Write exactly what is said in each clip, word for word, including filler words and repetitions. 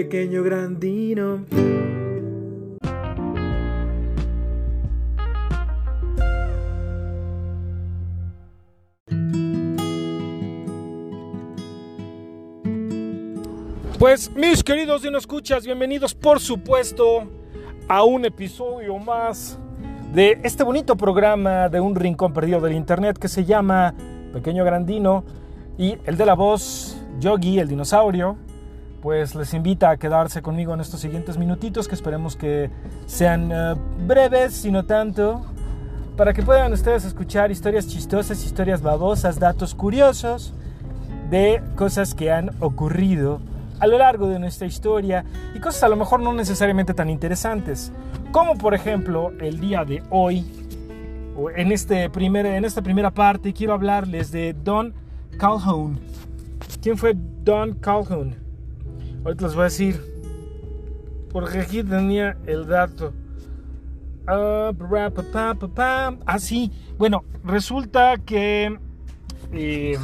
pequeño grandino. Pues mis queridos Dinoescuchas, bienvenidos por supuesto a un episodio más de este bonito programa de un rincón perdido del internet que se llama Pequeño Grandino, y el de la voz, Yogi, el dinosaurio, pues les invita a quedarse conmigo en estos siguientes minutitos que esperemos que sean uh, breves, sino tanto, para que puedan ustedes escuchar historias chistosas, historias babosas, datos curiosos de cosas que han ocurrido a lo largo de nuestra historia y cosas a lo mejor no necesariamente tan interesantes, como por ejemplo el día de hoy. En, este primer, en esta primera parte quiero hablarles de Don Calhoun. ¿Quién fue Don Calhoun? Ahorita les voy a decir, porque aquí tenía el dato. Ah, ah sí, bueno, resulta que eh,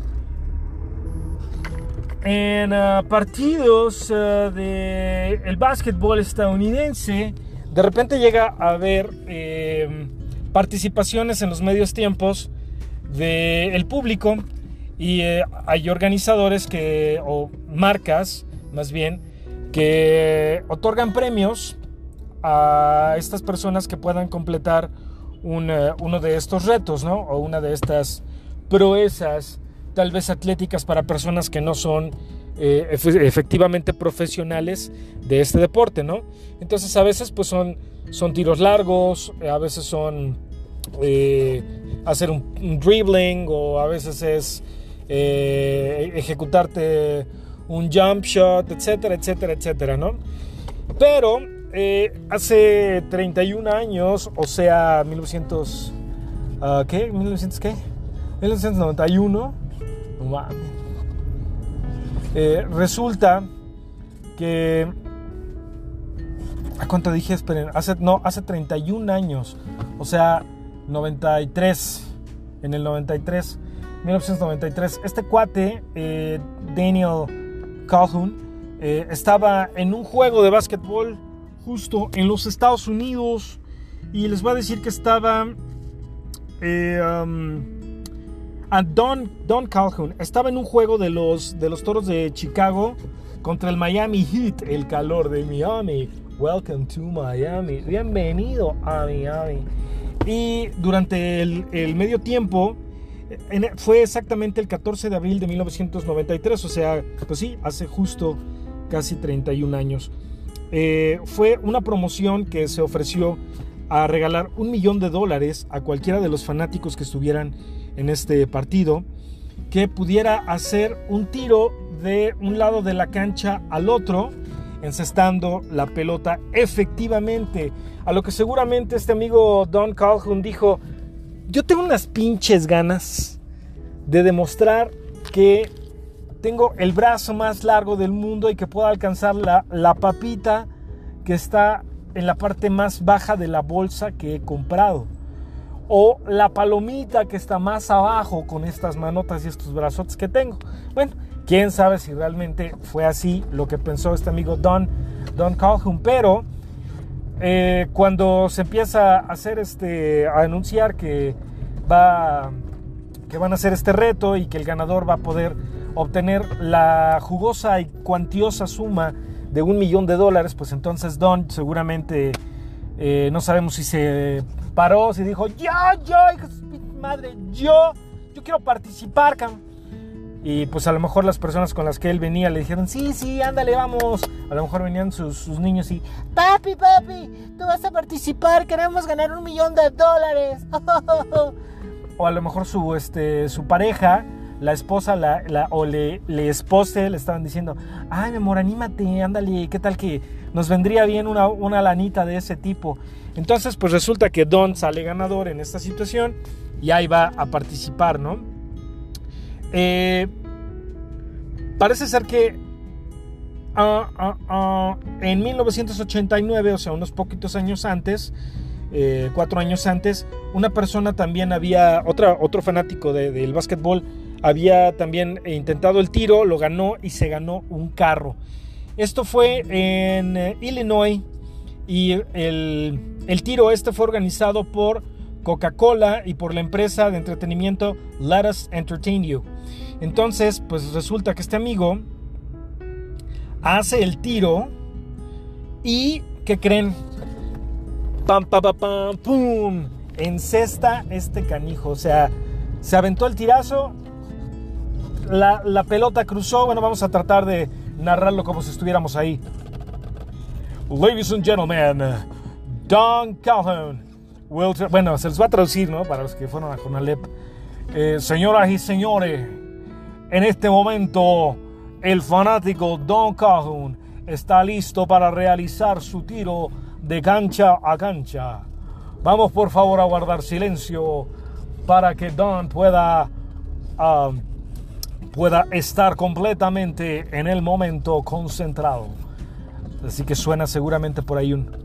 en uh, partidos uh, del básquetbol estadounidense, de repente llega a haber eh, participaciones en los medios tiempos del público, y eh, hay organizadores que, o marcas más bien, que otorgan premios a estas personas que puedan completar un, uh, uno de estos retos, ¿no? O una de estas proezas tal vez atléticas para personas que no son eh, efectivamente profesionales de este deporte, ¿no? Entonces a veces pues son, son tiros largos, a veces son eh, hacer un, un dribbling, o a veces es eh, ejecutarte un jump shot, etcétera, etcétera, etcétera, ¿no? Pero eh, hace treinta y un años, o sea, mil novecientos, uh, ¿qué? ¿mil novecientos qué? mil novecientos noventa y uno. Eh, resulta que ¿a cuánto dije? Esperen, hace, no, hace treinta y un años, o sea, noventa y tres, en el noventa y tres, mil novecientos noventa y tres, este cuate, eh, Daniel Calhoun, eh, estaba en un juego de básquetbol justo en los Estados Unidos, y les voy a decir que estaba eh, um, a Don, Don Calhoun estaba en un juego de los, de los Toros de Chicago contra el Miami Heat, el calor de Miami. Welcome to Miami. Bienvenido a Miami. Y durante el, el medio tiempo, en, fue exactamente el catorce de abril de mil novecientos noventa y tres, o sea, pues sí, hace justo casi treinta y un años. Eh, fue una promoción que se ofreció a regalar un millón de dólares a cualquiera de los fanáticos que estuvieran en este partido, que pudiera hacer un tiro de un lado de la cancha al otro, encestando la pelota efectivamente. A lo que seguramente este amigo Don Calhoun dijo: yo tengo unas pinches ganas de demostrar que tengo el brazo más largo del mundo y que puedo alcanzar la, la papita que está en la parte más baja de la bolsa que he comprado, o la palomita que está más abajo con estas manotas y estos brazotes que tengo. Bueno, quién sabe si realmente fue así lo que pensó este amigo Don, Don Calhoun, pero eh, cuando se empieza a hacer este, a anunciar que va, que van a hacer este reto y que el ganador va a poder obtener la jugosa y cuantiosa suma de un millón de dólares, pues entonces Don seguramente eh, no sabemos si se paró, si dijo: yo, yo, hijo de mi madre, yo, yo quiero participar, cabrón. Y pues a lo mejor las personas con las que él venía le dijeron: sí, sí, ándale, vamos. A lo mejor venían sus, sus niños y: papi, papi, tú vas a participar, queremos ganar un millón de dólares. O a lo mejor su, este, su pareja, la esposa la, la, o le, le espose, le estaban diciendo: ay, mi amor, anímate, ándale, ¿qué tal que nos vendría bien una, una lanita de ese tipo? Entonces pues resulta que Don sale ganador en esta situación y ahí va a participar, ¿no? Eh, parece ser que uh, uh, uh, en mil novecientos ochenta y nueve, o sea, unos poquitos años antes, eh, cuatro años antes, una persona también había, otra, otro fanático de, del básquetbol, había también intentado el tiro, lo ganó y se ganó un carro. Esto fue en eh, Illinois y el, el tiro este fue organizado por Coca-Cola y por la empresa de entretenimiento Let Us Entertain You. Entonces, pues resulta que este amigo hace el tiro y ¿qué creen? Pam, pam, pam, pam, pum. Encesta este canijo. O sea, se aventó el tirazo. La, la pelota cruzó. Bueno, vamos a tratar de narrarlo como si estuviéramos ahí. Ladies and gentlemen, Don Calhoun will tra- bueno, se les va a traducir, ¿no? Para los que fueron a Conalep. Eh, señoras y señores, en este momento el fanático Don Calhoun está listo para realizar su tiro de cancha a cancha. Vamos por favor a guardar silencio para que Don pueda, uh, pueda estar completamente en el momento concentrado. Así que suena seguramente por ahí un...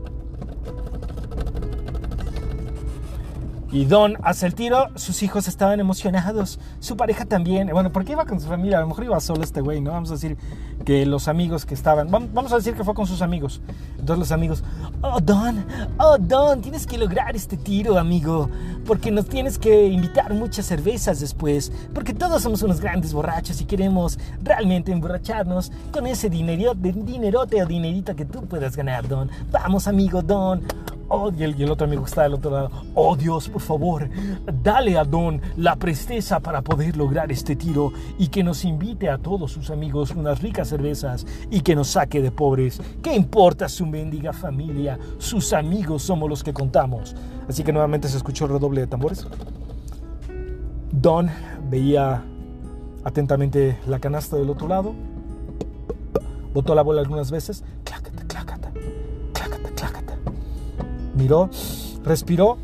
Y Don hace el tiro, sus hijos estaban emocionados, su pareja también. Bueno, ¿por qué iba con su familia? A lo mejor iba solo este güey, ¿no? Vamos a decir que los amigos que estaban... Vamos a decir que fue con sus amigos. Entonces los amigos... Oh, Don, oh, Don, tienes que lograr este tiro, amigo. Porque nos tienes que invitar muchas cervezas después. Porque todos somos unos grandes borrachos y queremos realmente emborracharnos con ese dinerote, dinerote o dinerito que tú puedas ganar, Don. Vamos, amigo, Don. Oh, y, el, y el otro amigo que está del otro lado. Oh, Dios, por favor, dale a Don la presteza para poder lograr este tiro y que nos invite a todos sus amigos unas ricas cervezas y que nos saque de pobres. ¿Qué importa su mendiga familia? Sus amigos somos los que contamos. Así que nuevamente se escuchó el redoble de tambores. Don veía atentamente la canasta del otro lado. Botó la bola algunas veces. Clácata, clácata, clácata, clácata. Miró, respiró,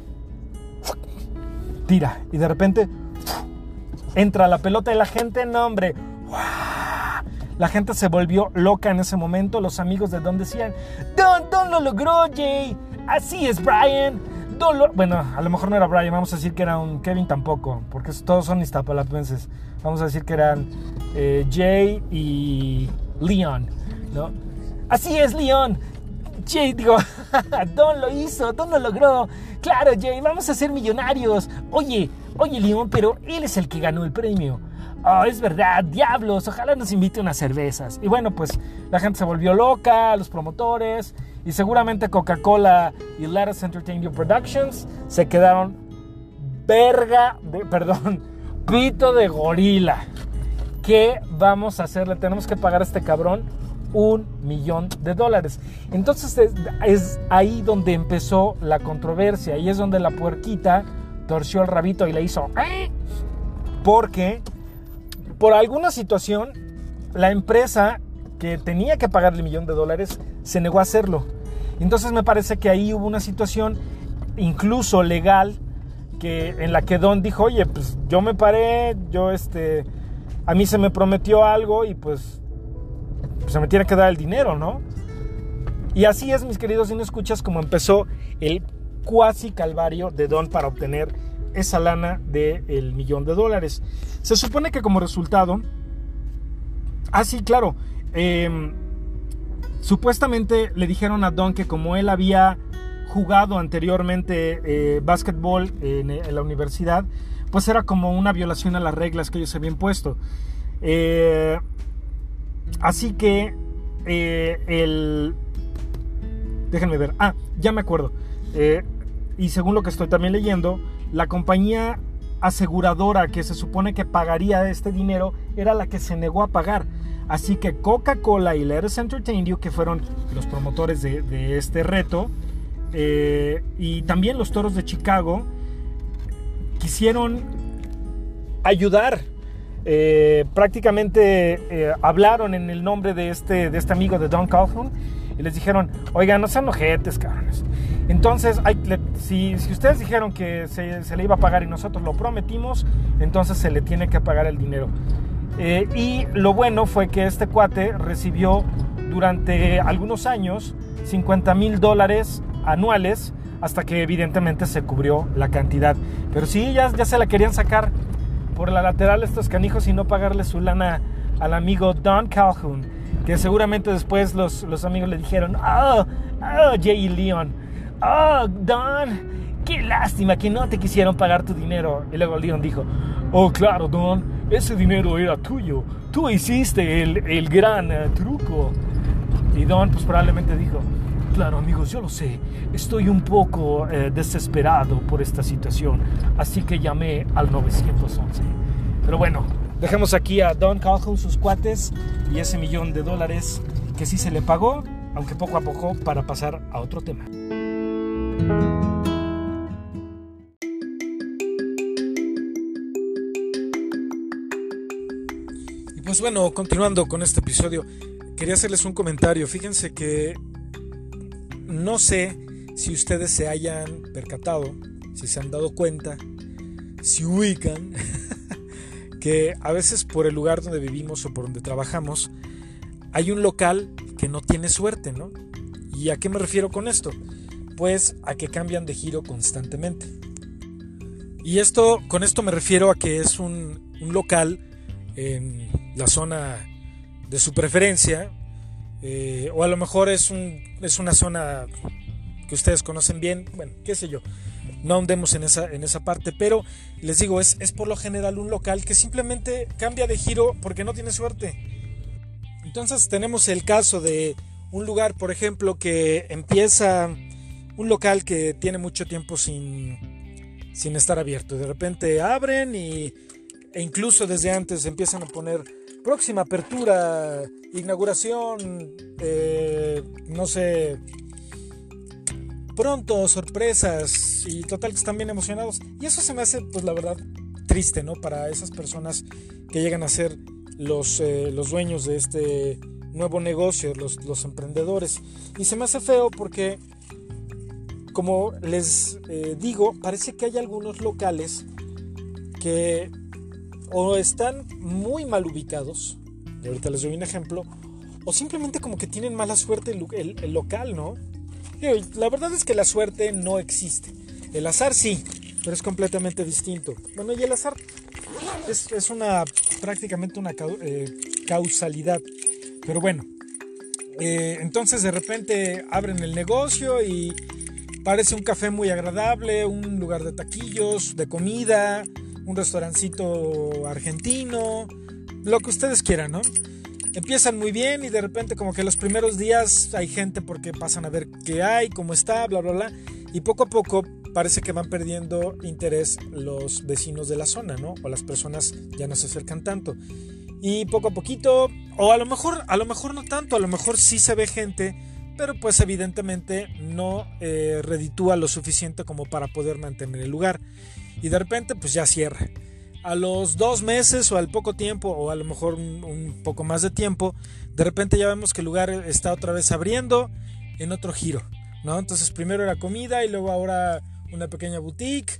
tira. Y de repente entra la pelota y la gente, no hombre, la gente se volvió loca en ese momento. Los amigos de Don decían: Don, Don lo logró, Jay. Así es, Brian. Don lo... Bueno, a lo mejor no era Brian, vamos a decir que era un Kevin tampoco, porque todos son iztapalapenses. Vamos a decir que eran eh, Jay y Leon, ¿no? Así es, Leon. Jay, digo, Don lo hizo, Don lo logró. Claro, Jay, vamos a ser millonarios. Oye, oye, Leon, pero él es el que ganó el premio. Oh, es verdad, diablos, ojalá nos invite unas cervezas. Y bueno, pues la gente se volvió loca, los promotores, y seguramente Coca-Cola y Let Us Entertain You Productions se quedaron verga, de, perdón, pito de gorila. ¿Qué vamos a hacer? Le tenemos que pagar a este cabrón un millón de dólares. Entonces es, es ahí donde empezó la controversia, y es donde la puerquita torció el rabito y le hizo ¿eh? Porque por alguna situación la empresa que tenía que pagarle el millón de dólares se negó a hacerlo. Entonces me parece que ahí hubo una situación incluso legal que, en la que Don dijo: oye, pues yo me paré, yo este a mí se me prometió algo y pues se me tiene que dar el dinero, ¿no? Y así es, mis queridos, si no escuchas, como empezó el cuasi calvario de Don para obtener esa lana del millón de dólares. Se supone que como resultado, ah sí, claro, eh, supuestamente le dijeron a Don que como él había jugado anteriormente eh, básquetbol en, en la universidad, pues era como una violación a las reglas que ellos habían puesto. Eh, así que eh, el déjenme ver, ah, ya me acuerdo, eh, y según lo que estoy también leyendo, la compañía aseguradora que se supone que pagaría este dinero era la que se negó a pagar. Así que Coca-Cola y Let Us Entertain You, que fueron los promotores de, de este reto, eh, y también los Toros de Chicago, quisieron ayudar. Eh, prácticamente eh, hablaron en el nombre de este, de este amigo de Don Calhoun y les dijeron: oigan, no sean ojetes, cabrones. Entonces, hay, le, si, si ustedes dijeron que se, se le iba a pagar y nosotros lo prometimos, entonces se le tiene que pagar el dinero. Eh, y lo bueno fue que este cuate recibió durante algunos años cincuenta mil dólares anuales, hasta que evidentemente se cubrió la cantidad. Pero sí, ya, ya se la querían sacar por la lateral estos canijos y no pagarle su lana al amigo Don Calhoun, que que seguramente después los, los amigos le dijeron, oh, oh, Jay y Leon, oh, Don, qué lástima que no te quisieron pagar tu dinero. Y luego Leon dijo, oh, claro, Don, ese dinero era tuyo, tú hiciste el, el gran uh, truco. Y Don pues probablemente dijo, claro amigos, yo lo sé, estoy un poco eh, desesperado por esta situación, así que llamé al nueve once. Pero bueno, dejamos aquí a Don Calhoun, sus cuates y ese millón de dólares que sí se le pagó, aunque poco a poco, para pasar a otro tema. Y pues bueno, continuando con este episodio, quería hacerles un comentario. Fíjense que no sé si ustedes se hayan percatado, si se han dado cuenta, si ubican que a veces por el lugar donde vivimos o por donde trabajamos hay un local que no tiene suerte, ¿no? ¿Y a qué me refiero con esto? Pues a que cambian de giro constantemente. Y esto, con esto me refiero a que es un, un local en la zona de su preferencia, eh, o a lo mejor es, un, es una zona que ustedes conocen bien, bueno, qué sé yo, no ahondemos en esa, en esa parte, pero les digo, es, es por lo general un local que simplemente cambia de giro porque no tiene suerte. Entonces tenemos el caso de un lugar, por ejemplo, que empieza, un local que tiene mucho tiempo sin, sin estar abierto, de repente abren y, e incluso desde antes empiezan a poner próxima apertura, inauguración, eh, no sé, pronto, sorpresas, y total que están bien emocionados. Y eso se me hace, pues la verdad, triste, ¿no? Para esas personas que llegan a ser los, eh, los dueños de este nuevo negocio, los, los emprendedores. Y se me hace feo porque, como les eh, digo, parece que hay algunos locales que o están muy mal ubicados, y ahorita les doy un ejemplo, o simplemente como que tienen mala suerte el, el, el local, ¿no? Y la verdad es que la suerte no existe. El azar sí, pero es completamente distinto. Bueno, y el azar es, es una prácticamente una eh, causalidad. Pero bueno, eh, entonces de repente abren el negocio y parece un café muy agradable, un lugar de taquillos, de comida, un restaurancito argentino, lo que ustedes quieran, ¿no? Empiezan muy bien y de repente como que los primeros días hay gente porque pasan a ver qué hay, cómo está, bla, bla, bla. Y poco a poco parece que van perdiendo interés los vecinos de la zona, ¿no? O las personas ya no se acercan tanto. Y poco a poquito, o a lo mejor, a lo mejor no tanto, a lo mejor sí se ve gente, pero pues evidentemente no eh, reditúa lo suficiente como para poder mantener el lugar. Y de repente pues ya cierra. A los dos meses o al poco tiempo, o a lo mejor un, un poco más de tiempo, de repente ya vemos que el lugar está otra vez abriendo en otro giro, ¿no? Entonces primero era comida y luego ahora una pequeña boutique,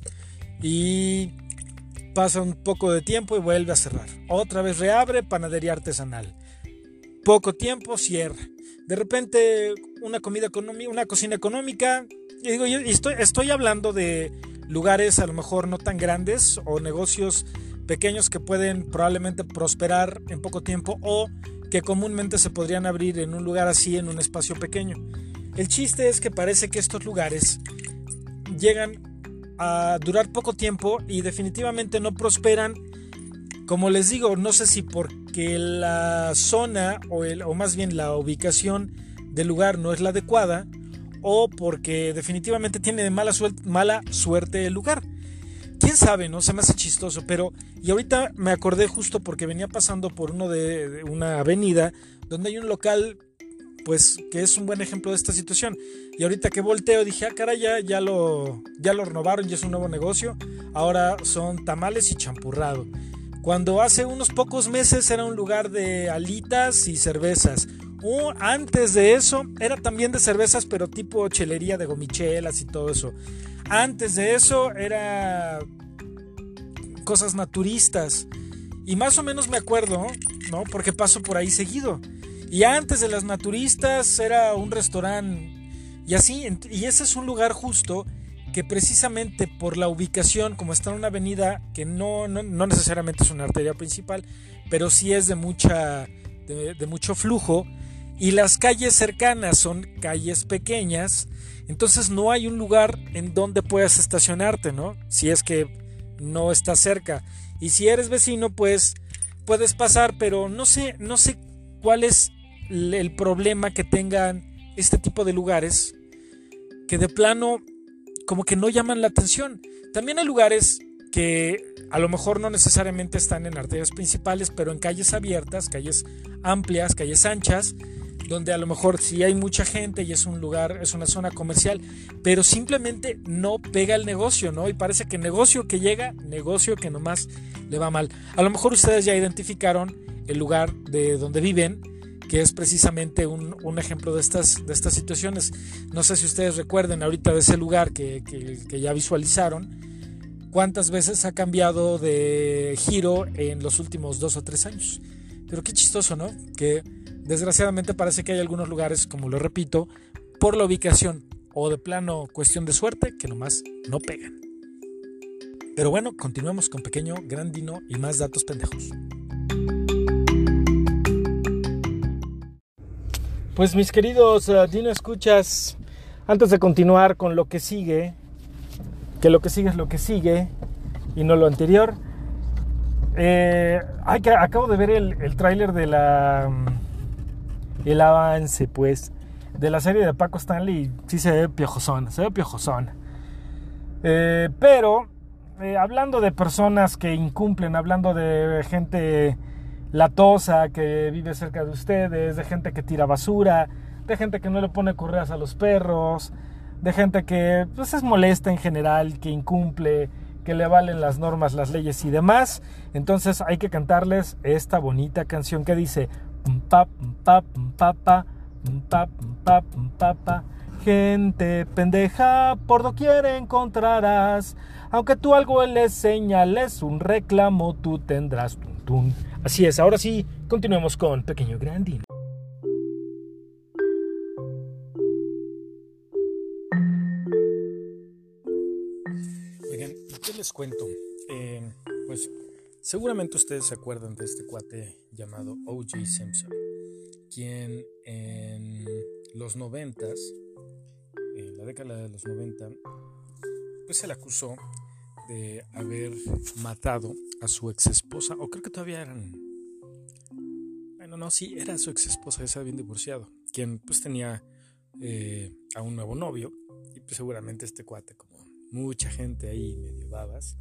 y pasa un poco de tiempo y vuelve a cerrar. Otra vez reabre, panadería artesanal. Poco tiempo, cierra. De repente una comida económica, una cocina económica. Y digo, y estoy, estoy hablando de lugares a lo mejor no tan grandes o negocios pequeños que pueden probablemente prosperar en poco tiempo o que comúnmente se podrían abrir en un lugar así, en un espacio pequeño. El chiste es que parece que estos lugares llegan a durar poco tiempo y definitivamente no prosperan. Como les digo, no sé si porque la zona o, el, o más bien la ubicación del lugar no es la adecuada, o porque definitivamente tiene mala suerte, mala suerte el lugar. Quién sabe, no se me hace chistoso, pero y ahorita me acordé justo porque venía pasando por uno de, de una avenida donde hay un local, pues que es un buen ejemplo de esta situación. Y ahorita que volteo dije, ah, caray, ya, ya lo ya lo renovaron, ya es un nuevo negocio. Ahora son tamales y champurrado. Cuando hace unos pocos meses era un lugar de alitas y cervezas. Uh, antes de eso era también de cervezas, pero tipo chelería de gomichelas y todo eso. Antes de eso era cosas naturistas. Y más o menos me acuerdo, ¿no? Porque paso por ahí seguido. Y antes de las naturistas era un restaurante. Y así, y ese es un lugar justo que precisamente por la ubicación, como está en una avenida que no, no, no necesariamente es una arteria principal, pero sí es de mucha de, de mucho flujo, y las calles cercanas son calles pequeñas, entonces no hay un lugar en donde puedas estacionarte, ¿no? Si es que no estás cerca. Y si eres vecino, pues puedes pasar, pero no sé, no sé cuál es el problema que tengan este tipo de lugares que de plano como que no llaman la atención. También hay lugares que a lo mejor no necesariamente están en arterias principales, pero en calles abiertas, calles amplias, calles anchas, donde a lo mejor sí hay mucha gente y es un lugar, es una zona comercial, pero simplemente no pega el negocio, ¿no? Y parece que negocio que llega, negocio que nomás le va mal. A lo mejor ustedes ya identificaron el lugar de donde viven, que es precisamente un, un ejemplo de estas, de estas situaciones. No sé si ustedes recuerden ahorita de ese lugar que, que, que ya visualizaron, cuántas veces ha cambiado de giro en los últimos dos o tres años. Pero qué chistoso, ¿no? Que desgraciadamente parece que hay algunos lugares, como lo repito, por la ubicación o de plano cuestión de suerte, que nomás no pegan. Pero bueno, continuamos con Pequeño, Grandino y más datos pendejos. Pues mis queridos uh, Dino Escuchas, antes de continuar con lo que sigue, que lo que sigue es lo que sigue y no lo anterior, eh, ay, que acabo de ver el, el tráiler de la el avance pues de la serie de Paco Stanley y sí se ve piojosón, se ve piojosón, eh, pero eh, hablando de personas que incumplen, hablando de gente latosa que vive cerca de ustedes, de gente que tira basura, de gente que no le pone correas a los perros, de gente que pues, es molesta en general, que incumple, que le valen las normas, las leyes y demás. Entonces hay que cantarles esta bonita canción que dice pum pa pum pa pum pa pa pum pa pum pa pum pa pa. Gente pendeja por doquier encontrarás, aunque tú algo les señales, un reclamo tú tendrás. Tum, tum. Así es, ahora sí, continuemos con Pequeño Grandino. Oigan, ¿y qué les cuento? Eh, pues seguramente ustedes se acuerdan de este cuate llamado O J Simpson, quien en los noventas, en la década de los noventa, pues se le acusó de haber matado a su ex esposa, o creo que todavía eran, bueno, no, sí, era su ex esposa, ya se habían divorciado, quien pues tenía eh, a un nuevo novio, y pues seguramente este cuate, como mucha gente ahí medio babas,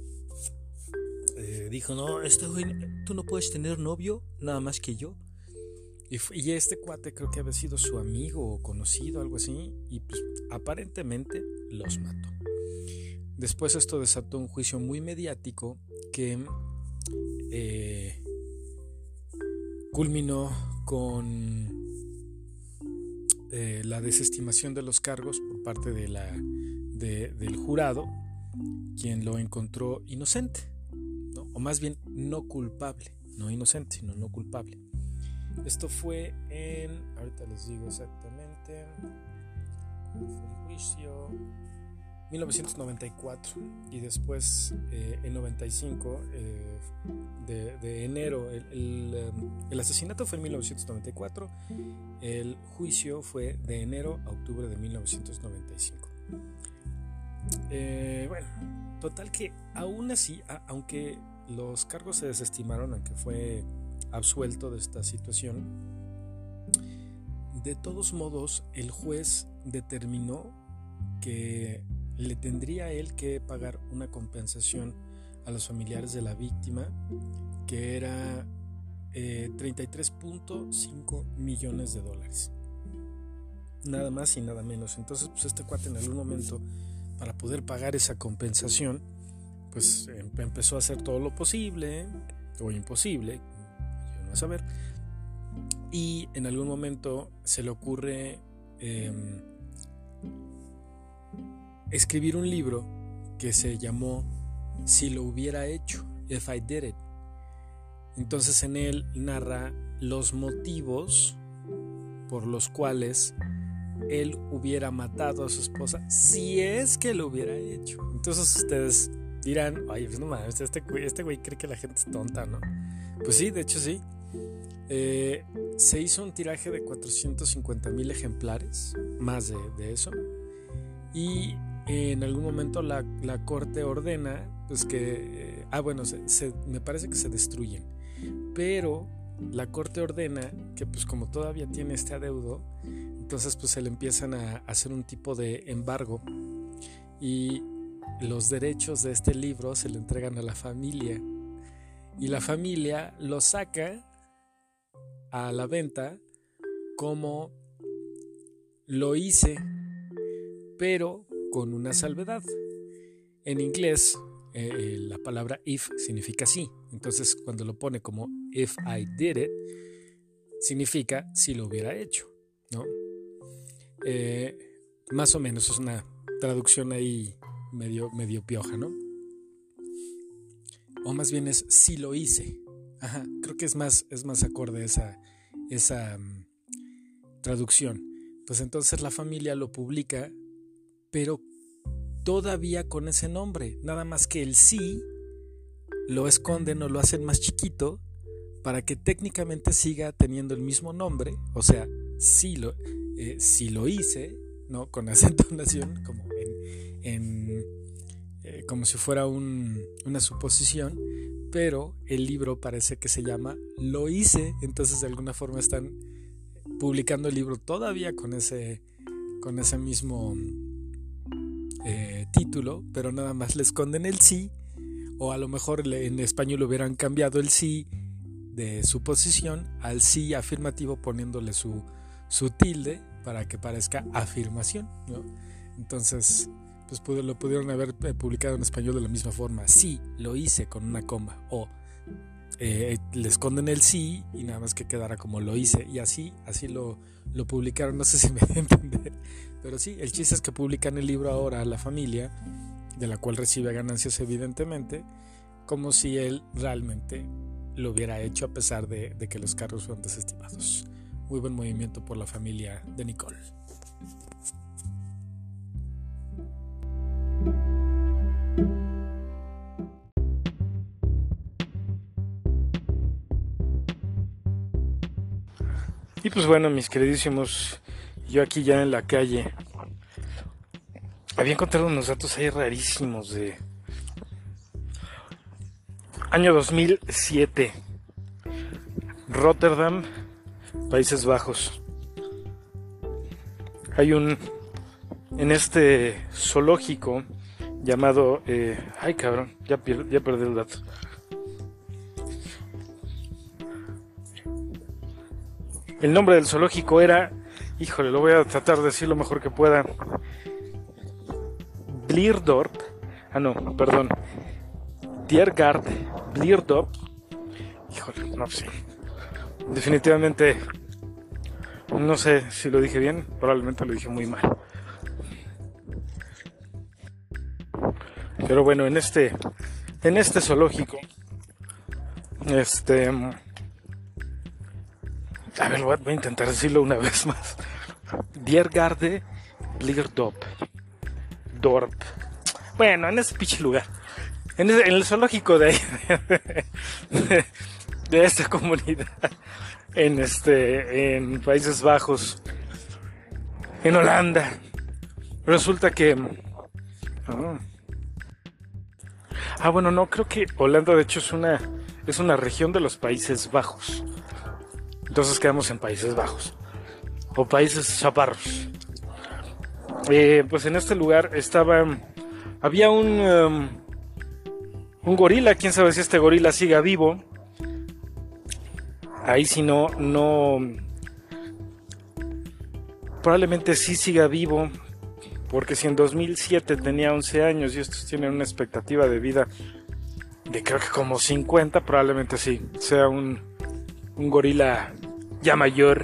eh, dijo, no, este güey, tú no puedes tener novio nada más que yo. Y, fue, y este cuate creo que había sido su amigo o conocido, algo así, y pues aparentemente los mató. Después esto desató un juicio muy mediático que eh, culminó con eh, la desestimación de los cargos por parte de la, de, del jurado, quien lo encontró inocente, ¿no? O más bien no culpable, no inocente, sino no culpable. Esto fue en, ahorita les digo exactamente, ¿cuál fue el juicio? mil novecientos noventa y cuatro, y después eh, en noventa y cinco, eh, de, de enero, el, el, el asesinato fue en mil novecientos noventa y cuatro, el juicio fue de enero a octubre de mil novecientos noventa y cinco. Eh, bueno, total que aún así, a, aunque los cargos se desestimaron, aunque fue absuelto de esta situación, de todos modos el juez determinó que le tendría él que pagar una compensación a los familiares de la víctima, que era eh, treinta y tres punto cinco millones de dólares, nada más y nada menos. Entonces pues este cuate en algún momento, para poder pagar esa compensación, pues em- empezó a hacer todo lo posible o imposible, yo no a saber, y en algún momento se le ocurre eh, escribir un libro que se llamó Si lo hubiera hecho, If I Did It. Entonces en él narra los motivos por los cuales él hubiera matado a su esposa si es que lo hubiera hecho. Entonces ustedes dirán, oye, pues no mames, este güey, este güey cree que la gente es tonta, ¿no? Pues sí, de hecho sí. Eh, se hizo un tiraje de cuatrocientos cincuenta mil ejemplares, más de, de eso, y en algún momento la, la corte ordena pues que, eh, ah bueno, se, se, me parece que se destruyen, pero la corte ordena que pues como todavía tiene este adeudo, entonces pues se le empiezan a hacer un tipo de embargo y los derechos de este libro se le entregan a la familia y la familia lo saca a la venta como lo hice, pero con una salvedad. En inglés eh, la palabra if significa sí, entonces cuando lo pone como if I did it significa si lo hubiera hecho, ¿no? Eh, más o menos es una traducción ahí medio, medio pioja, ¿no? O más bien es si lo hice. Ajá, creo que es más, es más acorde esa, esa um, traducción. Pues entonces la familia lo publica, pero todavía con ese nombre, nada más que el sí lo esconden o lo hacen más chiquito para que técnicamente siga teniendo el mismo nombre, o sea, sí lo, eh, sí lo hice, ¿no? Con acentuación, como en, en eh, como si fuera un, una suposición, pero el libro parece que se llama Lo hice, entonces de alguna forma están publicando el libro todavía con ese, con ese mismo eh, título, pero nada más le esconden el sí, o a lo mejor en español hubieran cambiado el sí de suposición al sí afirmativo poniéndole su, su tilde para que parezca afirmación, ¿no? Entonces pues lo pudieron haber publicado en español de la misma forma, sí, lo hice con una coma, o eh, le esconden el sí y nada más que quedara como lo hice, y así, así lo, lo publicaron, no sé si me voy a entender, pero sí, el chiste es que publican el libro ahora a la familia, de la cual recibe ganancias evidentemente, como si él realmente lo hubiera hecho a pesar de, de que los cargos fueron desestimados. Muy buen movimiento por la familia de Nicole. Y pues bueno, mis queridísimos, yo aquí ya en la calle había encontrado unos datos ahí rarísimos de año dos mil siete, Rotterdam, Países Bajos. Hay un, en este zoológico llamado, eh, ay cabrón, ya, pier, ya perdí el dato. El nombre del zoológico era, híjole, lo voy a tratar de decir lo mejor que pueda. Blirdorp, ah no, perdón, Tiergard Blirdorp. Híjole, no sé. Definitivamente, no sé si lo dije bien, probablemente lo dije muy mal. Pero bueno, en este, en este zoológico, este... A ver, voy a intentar decirlo una vez más. Diergarde Blirdorp. Dorp. Bueno, en ese pinche lugar. En, ese, en el zoológico de ahí. De, de esta comunidad. En este. En Países Bajos. En Holanda. Resulta que. Oh. Ah, bueno, no, creo que Holanda de hecho es una. Es una región de los Países Bajos. Entonces quedamos en Países Bajos o Países Chaparros. Eh, pues en este lugar estaba, había un um, un gorila. Quién sabe si este gorila siga vivo. Ahí si no, no, probablemente sí siga vivo, porque si en dos mil siete tenía once años y estos tienen una expectativa de vida de creo que como cincuenta, probablemente sí sea un un gorila ya mayor.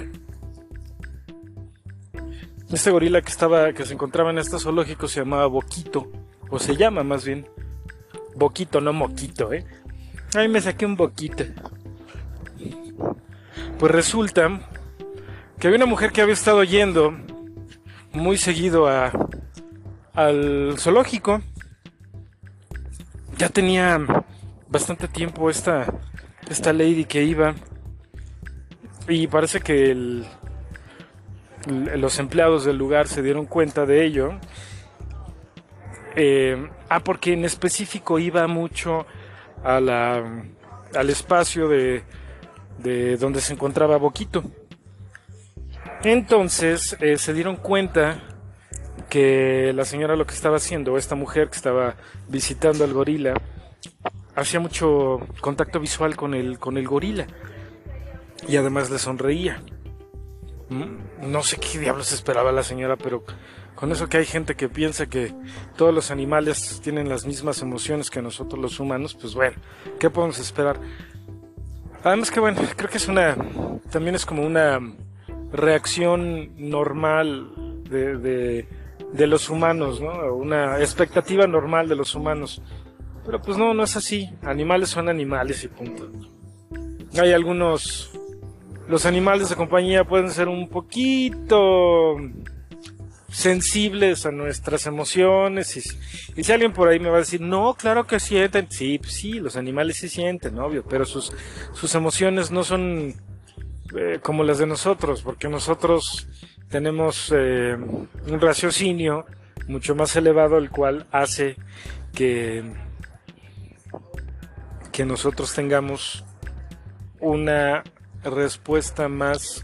Este gorila que estaba, que se encontraba en este zoológico se llamaba Boquito, o se llama más bien Boquito, no Moquito, ¿eh? Ay, me saqué un Boquito. Pues resulta que había una mujer que había estado yendo muy seguido a, al zoológico. Ya tenía bastante tiempo esta, esta lady que iba. y parece que el, los empleados del lugar se dieron cuenta de ello. Eh, ah, porque en específico iba mucho a la, al espacio de, de donde se encontraba Boquito. Entonces eh, se dieron cuenta que la señora lo que estaba haciendo, esta mujer que estaba visitando al gorila, hacía mucho contacto visual con el, con el gorila y además le sonreía. No sé qué diablos esperaba la señora, pero con eso que hay gente que piensa que todos los animales tienen las mismas emociones que nosotros los humanos, pues bueno, ¿qué podemos esperar? Además que bueno, creo que es una, también es como una reacción normal de, de, de los humanos, ¿no? Una expectativa normal de los humanos. Pero pues no, no es así. Animales son animales y punto. Hay algunos... Los animales de compañía pueden ser un poquito sensibles a nuestras emociones. Y, y si alguien por ahí me va a decir, no, claro que sienten. Sí, pues sí, los animales sí sienten, obvio. Pero sus, sus emociones no son eh, como las de nosotros. Porque nosotros tenemos eh, un raciocinio mucho más elevado, el cual hace que... que nosotros tengamos una respuesta más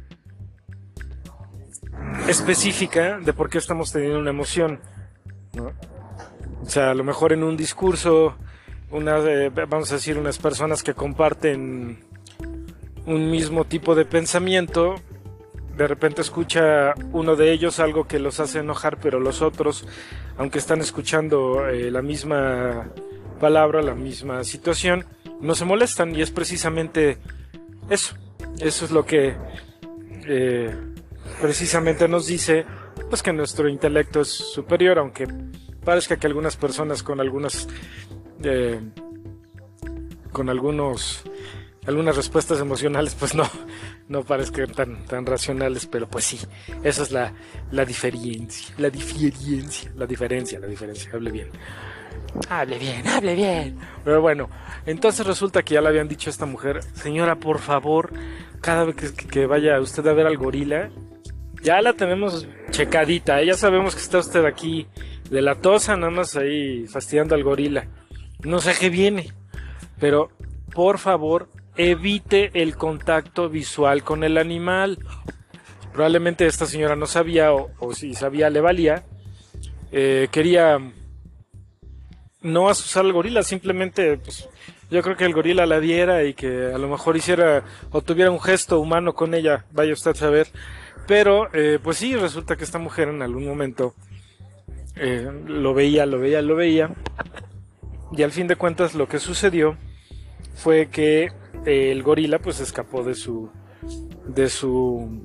específica de por qué estamos teniendo una emoción, ¿no? O sea, a lo mejor en un discurso, una, eh, vamos a decir, unas personas que comparten un mismo tipo de pensamiento, de repente escucha uno de ellos algo que los hace enojar, pero los otros, aunque están escuchando eh, la misma palabra, la misma situación, no se molestan, y es precisamente eso. Eso es lo que eh, precisamente nos dice pues que nuestro intelecto es superior, aunque parezca que algunas personas con algunas eh, con algunos algunas respuestas emocionales pues no no parezcan tan tan racionales, pero pues sí, esa es la la diferencia, la diferencia, la diferencia, la diferencia, hable bien. Hable bien, hable bien. Pero bueno, entonces resulta que ya le habían dicho a esta mujer, señora, por favor, cada vez que, que vaya usted a ver al gorila, ya la tenemos checadita, ¿eh? Ya sabemos que está usted aquí de la tosa, nada más ahí fastidiando al gorila. No sé qué viene, pero por favor, evite el contacto visual con el animal. Probablemente esta señora no sabía, o, o si sabía le valía, eh, quería... no asusar al gorila, simplemente pues yo creo que el gorila la diera y que a lo mejor hiciera o tuviera un gesto humano con ella, vaya usted a saber. Pero eh, pues sí, resulta que esta mujer en algún momento eh, lo veía, lo veía, lo veía, y al fin de cuentas lo que sucedió fue que eh, el gorila pues escapó de su de su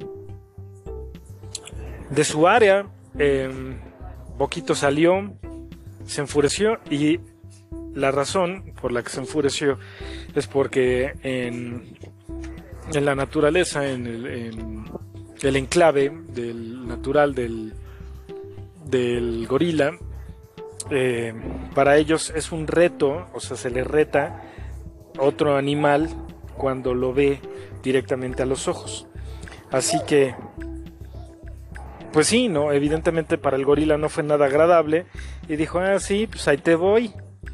de su área. eh, Boquito salió, se enfureció, y la razón por la que se enfureció es porque en, en la naturaleza, en el, en el enclave del natural del, del gorila, eh, para ellos es un reto, o sea, se le reta otro animal cuando lo ve directamente a los ojos. Así que pues sí, no, evidentemente para el gorila no fue nada agradable y dijo, ah, sí, pues ahí te voy.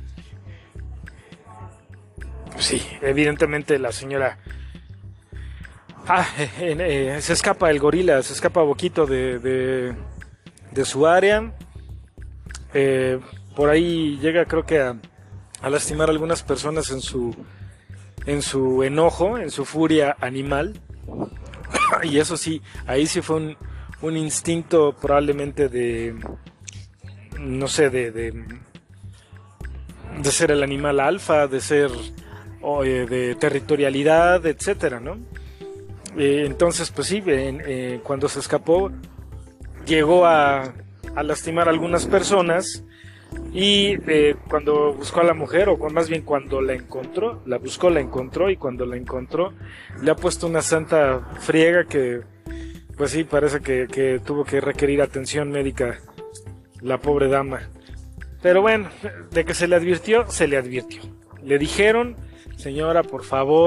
Pues sí, evidentemente la señora ah, eh, eh, se escapa el gorila, se escapa Boquito de, de, de su área. Eh, por ahí llega, creo que a, a lastimar a algunas personas en su en su enojo, en su furia animal. Y eso sí, ahí sí fue un un instinto probablemente de, no sé, de, de, de ser el animal alfa, de ser, o, eh, de territorialidad, etcétera, ¿no? Eh, entonces, pues sí, eh, eh, cuando se escapó, llegó a, a lastimar a algunas personas, y eh, cuando buscó a la mujer, o más bien cuando la encontró, la buscó, la encontró, y cuando la encontró, le ha puesto una santa friega que pues sí, parece que, que tuvo que requerir atención médica la pobre dama. Pero bueno, de que se le advirtió, se le advirtió. Le dijeron, señora, por favor,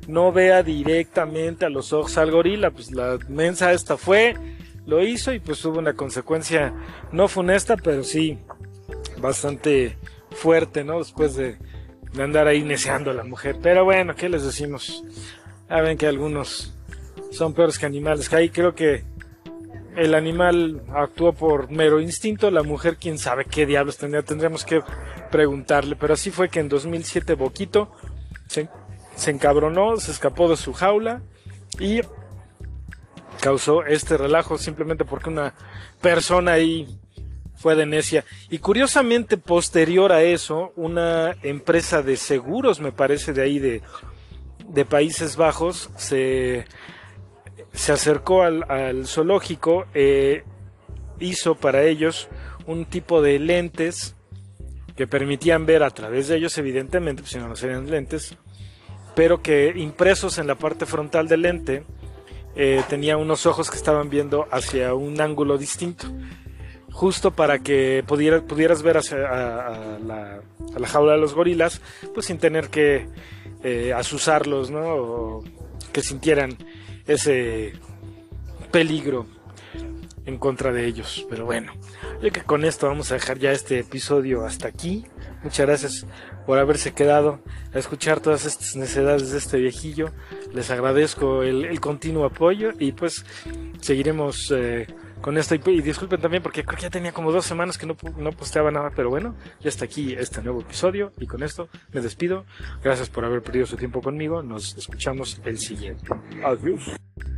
no vea directamente a los ojos al gorila. Pues la mensa esta fue, lo hizo y pues hubo una consecuencia no funesta, pero sí bastante fuerte, ¿no? Después de, de andar ahí neceando a la mujer. Pero bueno, ¿qué les decimos? Ya ven que algunos son peores que animales, que ahí creo que el animal actuó por mero instinto, la mujer quién sabe qué diablos tendría, tendríamos que preguntarle, pero así fue que en dos mil siete Boquito se, se encabronó, se escapó de su jaula y causó este relajo simplemente porque una persona ahí fue de necia. Y curiosamente, posterior a eso, una empresa de seguros, me parece, de ahí de, de Países Bajos, se... se acercó al, al zoológico, eh, hizo para ellos un tipo de lentes que permitían ver a través de ellos, evidentemente, pues si no, no serían lentes, pero que impresos en la parte frontal del lente eh, tenía unos ojos que estaban viendo hacia un ángulo distinto, justo para que pudiera, pudieras ver hacia, a, a, la, a la jaula de los gorilas, pues sin tener que eh, azuzarlos, ¿no? O que sintieran ese peligro en contra de ellos. Pero bueno, yo creo que con esto vamos a dejar ya este episodio hasta aquí. Muchas gracias por haberse quedado a escuchar todas estas necedades de este viejillo. Les agradezco el, el continuo apoyo y pues seguiremos eh, con esto. Y, y disculpen también porque creo que ya tenía como dos semanas que no, no posteaba nada, pero bueno, ya está aquí este nuevo episodio y con esto me despido. Gracias por haber perdido su tiempo conmigo. Nos escuchamos el siguiente. Adiós.